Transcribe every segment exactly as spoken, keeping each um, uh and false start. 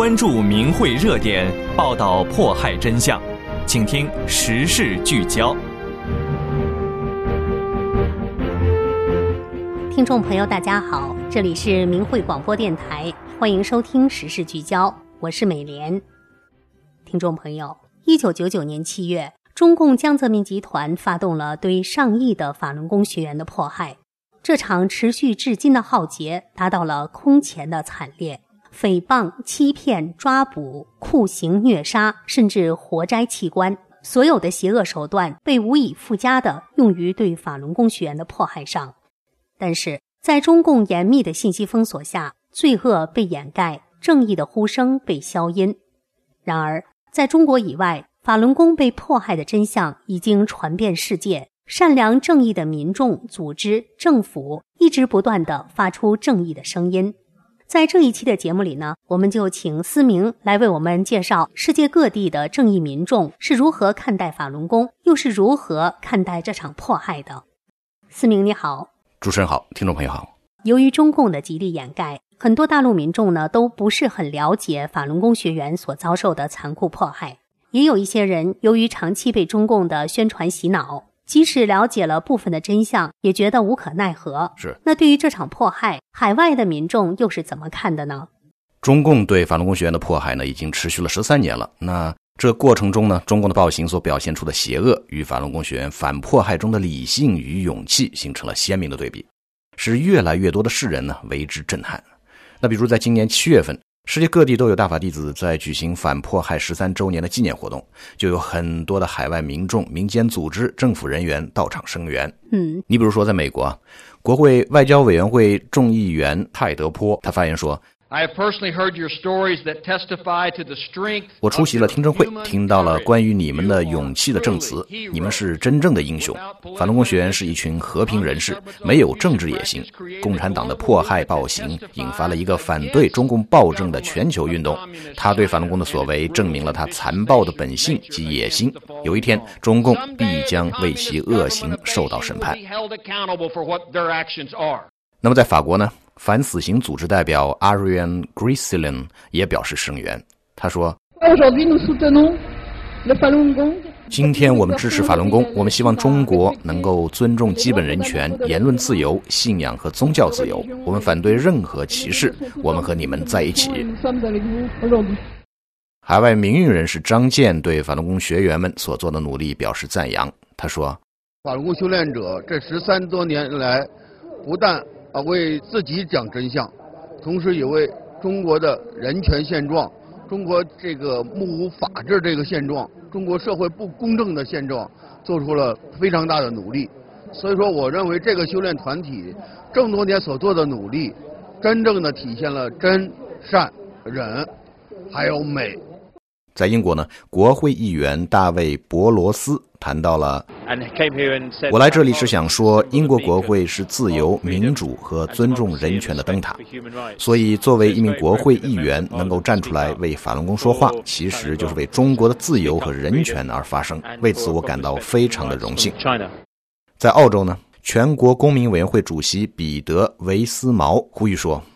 关注民慧热点，报道迫害真相，请听时事聚焦。 听众朋友大家好，这里是民慧广播电台，欢迎收听时事聚焦，我是美莲。听众朋友，一九九九年七月，中共江泽民集团发动了对上亿的法轮功学员的迫害，这场持续至今的浩劫达到了空前的惨烈，诽谤、欺骗、抓捕、酷刑、虐杀，甚至活摘器官，所有的邪恶手段被无以复加地用于对法轮功学员的迫害上。但是在中共严密的信息封锁下，罪恶被掩盖，正义的呼声被消音。然而在中国以外，法轮功被迫害的真相已经传遍世界，善良正义的民众、组织、政府一直不断地发出正义的声音。在这一期的节目里呢，我们就请思明来为我们介绍世界各地的正义民众是如何看待法轮功，又是如何看待这场迫害的。思明你好。 主持人好，听众朋友好。 由于中共的极力掩盖，很多大陆民众呢都不是很了解法轮功学员所遭受的残酷迫害，也有一些人由于长期被中共的宣传洗脑，即使了解了部分的真相，也觉得无可奈何。 是。 那对于这场迫害，海外的民众又是怎么看的呢？ 中共对法轮功学员的迫害呢，已经持续了十三年了。那这过程中呢，中共的暴行所表现出的邪恶与法轮功学员反迫害中的理性与勇气形成了鲜明的对比，使越来越多的世人呢为之震撼。那比如在今年七月份，世界各地都有大法弟子在举行反迫害十三周年的纪念活动，就有很多的海外民众、民间组织、政府人员到场声援。 嗯， 你比如说在美国，国会外交委员会众议员泰德坡，他发言说，我出席了听证会，听到了关于你们的勇气的证词，你们是真正的英雄。法轮功学员是一群和平人士，没有政治野心。共产党的迫害暴行引发了一个反对中共暴政的全球运动，他对法轮功的所为证明了他残暴的本性及野心。有一天，中共必将为其恶行受到审判。那么在法国呢，反死刑组织代表 Ariane Grisselin 也表示声援。他说，今天我们支持法轮功，我们希望中国能够尊重基本人权、言论自由、信仰和宗教自由，我们反对任何歧视，我们和你们在一起。海外民运人士张健对法轮功学员们所做的努力表示赞扬。他说， 法轮功修炼者这十三多年来，不但啊为自己讲真相，同时也为中国的人权现状、中国这个目无法治这个现状、中国社会不公正的现状做出了非常大的努力。所以说我认为这个修炼团体这么多年所做的努力，真正的体现了真、善、忍还有美。 在英国呢，国会议员大卫·博罗斯谈到了，我来这里是想说，英国国会是自由、民主和尊重人权的灯塔，所以作为一名国会议员能够站出来为法轮功说话，其实就是为中国的自由和人权而发声，为此我感到非常的荣幸。在澳洲呢，全国公民委员会主席彼得·维斯毛呼吁说，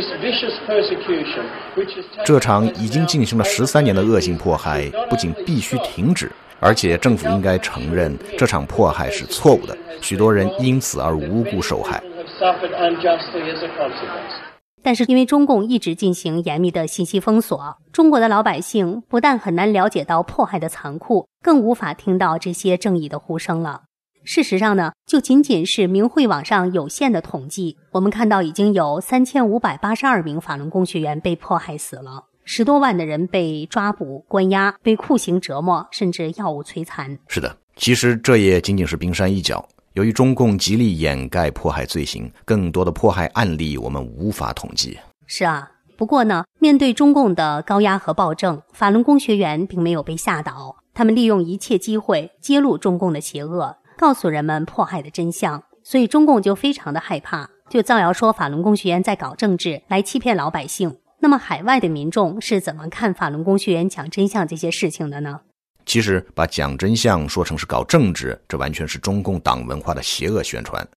这场已经进行了十三年的恶性迫害不仅必须停止，而且政府应该承认这场迫害是错误的，许多人因此而无辜受害。 但是因为中共一直进行严密的信息封锁，中国的老百姓不但很难了解到迫害的残酷，更无法听到这些正义的呼声了。事实上呢，就仅仅是明慧网上有限的统计，我们看到已经有三千五百八十二名法轮功学员被迫害死了，十多万的人被抓捕、关押、被酷刑折磨，甚至药物摧残。 是的，其实这也仅仅是冰山一角。由于中共极力掩盖迫害罪行，更多的迫害案例我们无法统计。 是啊，不过呢，面对中共的高压和暴政，法轮功学员并没有被吓倒，他们利用一切机会揭露中共的邪恶，告诉人们迫害的真相，所以中共就非常的害怕，就造谣说法轮功学员在搞政治，来欺骗老百姓。那么海外的民众是怎么看法轮功学员讲真相这些事情的呢？ 其实把讲真相说成是搞政治，这完全是中共党文化的邪恶宣传。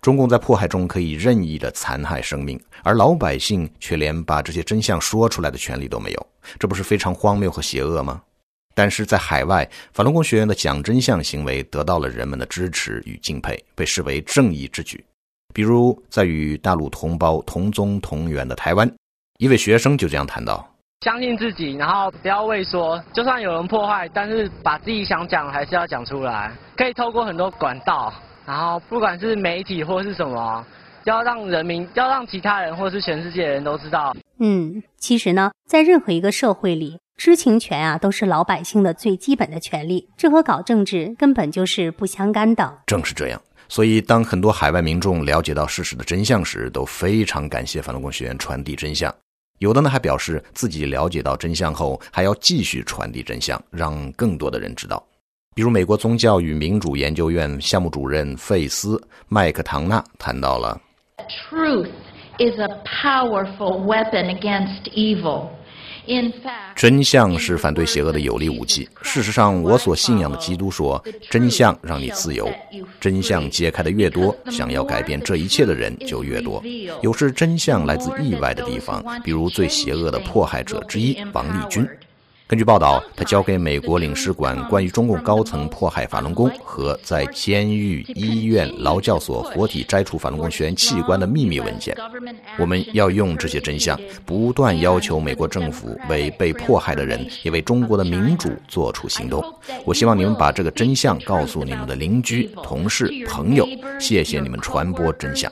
中共在迫害中可以任意的残害生命，而老百姓却连把这些真相说出来的权利都没有，这不是非常荒谬和邪恶吗？但是在海外，法轮功学员的讲真相行为得到了人们的支持与敬佩，被视为正义之举。比如在与大陆同胞同宗同源的台湾，一位学生就这样谈到： 相信自己，然后不要畏缩，就算有人破坏，但是把自己想讲还是要讲出来，可以透过很多管道，然后不管是媒体或是什么，要让人民，要让其他人或是全世界的人都知道。 嗯，其实呢，在任何一个社会里，知情权啊都是老百姓的最基本的权利，这和搞政治根本就是不相干的。 正是这样，所以当很多海外民众了解到事实的真相时，都非常感谢法轮功学员传递真相。有的呢还表示自己了解到真相后，还要继续传递真相，让更多的人知道。比如美国宗教与民主研究院项目主任费斯·麦克唐纳谈到了 Truth is a powerful weapon against evil. 真相是反对邪恶的有力武器。事实上，我所信仰的基督说，真相让你自由。真相揭开的越多，想要改变这一切的人就越多。有时真相来自意外的地方，比如最邪恶的迫害者之一王立军。根据报道，他交给美国领事馆关于中共高层迫害法轮功和在监狱、医院、劳教所活体摘除法轮功学员器官的秘密文件。我们要用这些真相，不断要求美国政府为被迫害的人，也为中国的民主做出行动。我希望你们把这个真相告诉你们的邻居、同事、朋友。谢谢你们传播真相。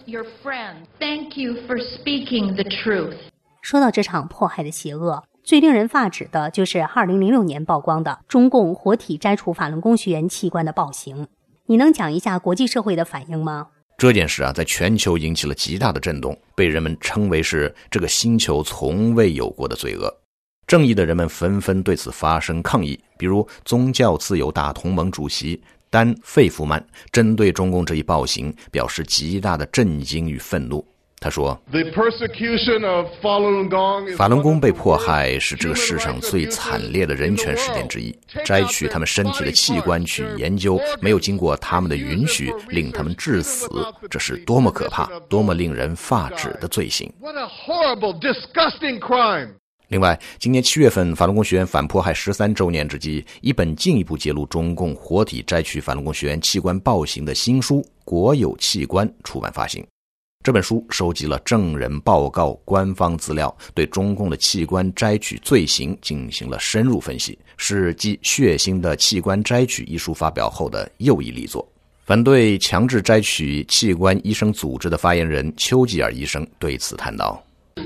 说到这场迫害的邪恶，最令人发指的就是二零零六年曝光的中共活体摘除法轮功学员器官的暴行。你能讲一下国际社会的反应吗？ 这件事啊，在全球引起了极大的震动，被人们称为是这个星球从未有过的罪恶。正义的人们纷纷对此发声抗议，比如宗教自由大同盟主席丹·费夫曼针对中共这一暴行表示极大的震惊与愤怒。他说，法轮功被迫害是这个世上最惨烈的人权事件之一，摘取他们身体的器官去研究，没有经过他们的允许，令他们致死，这是多么可怕，多么令人发指的罪行。另外，今年七月份，法轮功学员反迫害十三周年之际，一本进一步揭露中共活体摘取法轮功学员器官暴行的新书《国有器官》出版发行。这本书收集了证人报告、官方资料，对中共的器官摘取罪行进行了深入分析，是继《血腥的器官摘取》一书发表后的又一力作。反对强制摘取器官医生组织的发言人丘吉尔医生对此谈到，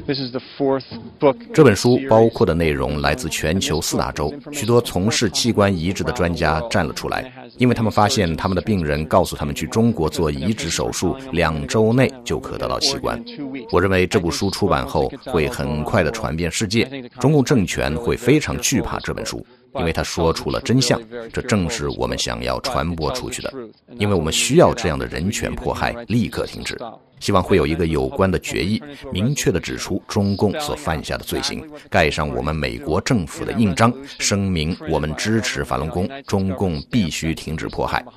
这本书包括的内容来自全球四大洲，许多从事器官移植的专家站了出来，因为他们发现他们的病人告诉他们去中国做移植手术，两周内就可得到器官。我认为这部书出版后会很快的传遍世界，中共政权会非常惧怕这本书，因为他说出了真相，这正是我们想要传播出去的，因为我们需要这样的人权迫害立刻停止。希望会有一个有关的决议，明确地指出中共所犯下的罪行，盖上我们美国政府的印章，声明我们支持法轮功，中共必须停止迫害。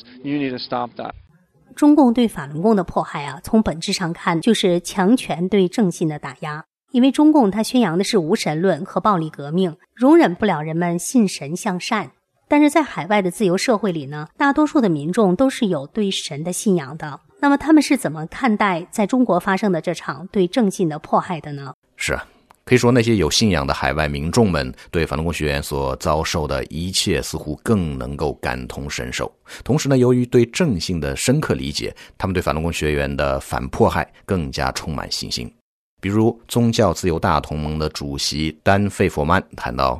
中共对法轮功的迫害啊，从本质上看就是强权对正信的打压。因为中共它宣扬的是无神论和暴力革命，容忍不了人们信神向善。但是在海外的自由社会里呢，大多数的民众都是有对神的信仰的。那么他们是怎么看待在中国发生的这场对正信的迫害的呢？ 是啊，可以说那些有信仰的海外民众们对法轮功学员所遭受的一切似乎更能够感同身受。同时呢，由于对正信的深刻理解，他们对法轮功学员的反迫害更加充满信心。比如宗教自由大同盟的主席丹·费佛曼谈到，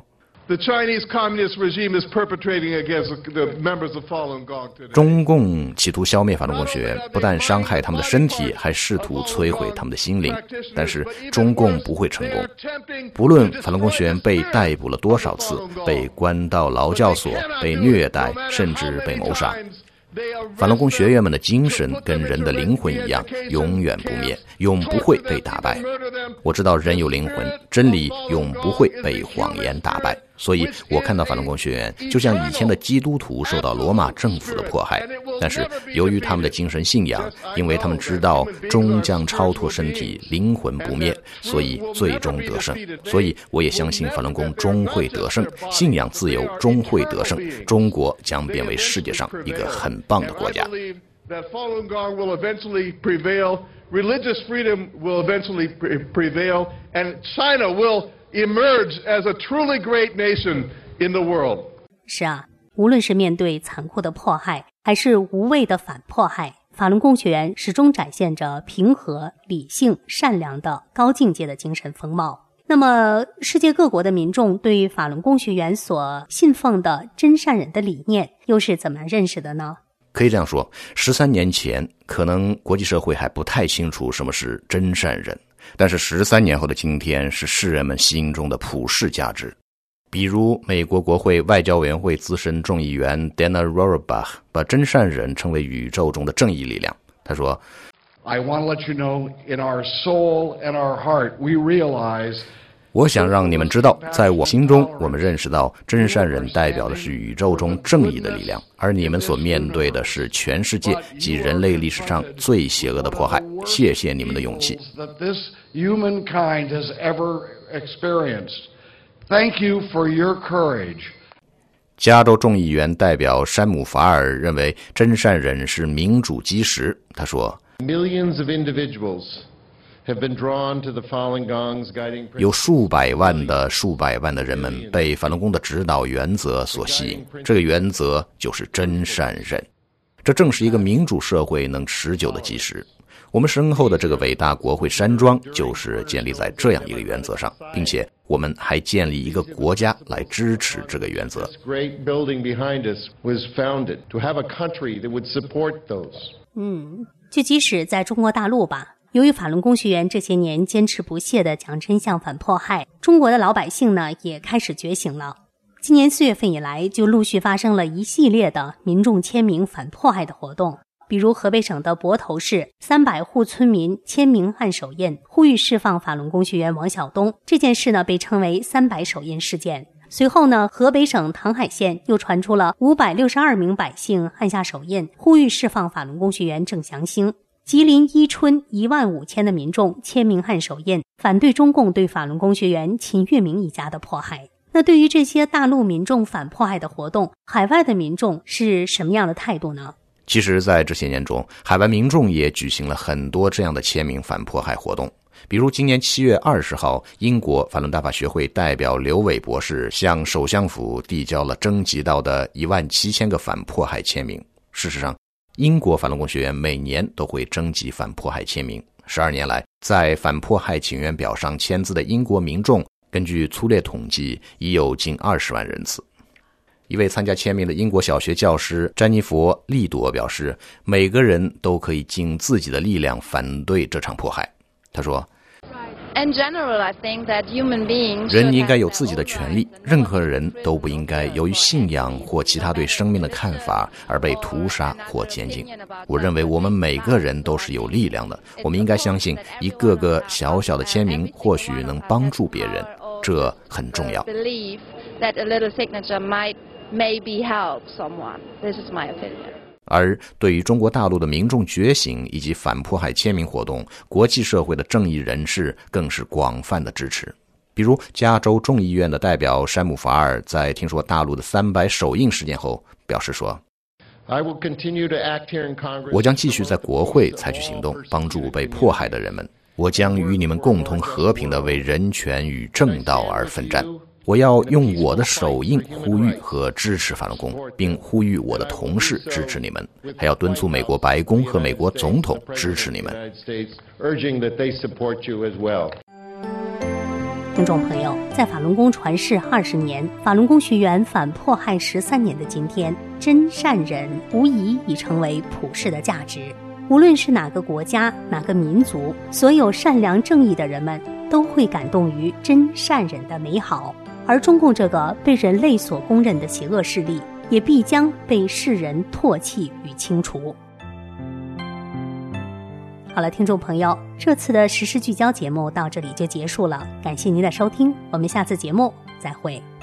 中共企图消灭法轮功学员，不但伤害他们的身体，还试图摧毁他们的心灵。但是中共不会成功，不论法轮功学员被逮捕了多少次，被关到劳教所，被虐待，甚至被谋杀，法轮功学员们的精神跟人的灵魂一样，永远不灭，永不会被打败。我知道人有灵魂，真理永不会被谎言打败。 所以我看到法轮功学员就像以前的基督徒受到罗马政府的迫害，但是由于他们的精神信仰，因为他们知道终将超脱身体，灵魂不灭，所以最终得胜。所以我也相信法轮功终会得胜，信仰自由终会得胜，中国将变为世界上一个很棒的国家。 That Falun Gong will eventually prevail, religious freedom will eventually prevail, and China will emerge as a truly great nation in the world. 是啊，无论是面对残酷的迫害，还是无谓的反迫害，法轮功学员始终展现着平和、理性、善良的高境界的精神风貌。那么，世界各国的民众对法轮功学员所信奉的真善忍的理念，又是怎么认识的呢？ 可以这样说，十三年前，可能国际社会还不太清楚什么是真善忍，但是十三年后的今天，是世人们心中的普世价值。比如，美国国会外交委员会资深众议员 Dana Rohrabaugh 把真善忍称为宇宙中的正义力量。他说 I want to let you know, in our soul and our heart, we realize 我想让你们知道，在我心中，我们认识到真善忍代表的是宇宙中正义的力量，而你们所面对的是全世界及人类历史上最邪恶的迫害。谢谢你们的勇气。 Thank you for your courage. 加州众议员代表山姆·法尔认为真善忍是民主基石。他说 Millions of individuals have been drawn to the Falun Gong's guiding principles. 有数百万的数百万的人们被法轮功的指导原则所吸引，这个原则就是真善忍。这正是一个民主社会能持久的基石。我们身后的这个伟大国会山庄就是建立在这样一个原则上，并且我们还建立一个国家来支持这个原则。 This great building behind us was founded to have a country that would support those. 嗯，就即使在中国大陆吧，由于法轮功学员这些年坚持不懈地讲真相反迫害，中国的老百姓呢也开始觉醒了。今年四月份以来，就陆续发生了一系列的民众签名反迫害的活动。比如河北省的泊头市三百户村民签名按手印，呼吁释放法轮功学员王晓东。这件事呢被称为三百手印事件。随后呢，河北省唐海县又传出了五百六十二名百姓按下手印，呼吁释放法轮功学员郑祥兴。吉林伊春一万五千的民众签名按手印，反对中共对法轮功学员秦月明一家的迫害。那对于这些大陆民众反迫害的活动，海外的民众是什么样的态度呢？ 其实在这些年中，海外民众也举行了很多这样的签名反迫害活动。比如今年七月二十号，英国法轮大法学会代表刘伟博士向首相府递交了征集到的一万七千个反迫害签名。事实上，英国法轮功学员每年都会征集反迫害签名。十二年来，在反迫害请愿表上签字的英国民众，根据粗略统计，已有近二十万人次。一位参加签名的英国小学教师詹妮弗·利朵表示，每个人都可以尽自己的力量反对这场迫害。他说，人应该有自己的权利，任何人都不应该由于信仰或其他对生命的看法而被屠杀或监禁。我认为我们每个人都是有力量的，我们应该相信一个个小小的签名或许能帮助别人，这很重要。 Maybe help someone. This is my opinion. 而对于中国大陆的民众觉醒以及反迫害签名活动，国际社会的正义人士更是广泛的支持。比如加州众议院的代表山姆·法尔在听说大陆的三百手印事件后表示说， I will continue to act here in Congress. 我将继续在国会采取行动，帮助被迫害的人们。我将与你们共同和平地为人权与正道而奋战。我要用我的手印呼吁和支持法轮功，并呼吁我的同事支持你们，还要敦促美国白宫和美国总统支持你们。 听众朋友，在法轮功传世二十年，法轮功学员反迫害十三年的今天，真善忍无疑已成为普世的价值。无论是哪个国家、哪个民族，所有善良正义的人们都会感动于真善忍的美好。而中共这个被人类所公认的邪恶势力，也必将被世人唾弃与清除。好了，听众朋友，这次的时事聚焦节目到这里就结束了，感谢您的收听，我们下次节目再会。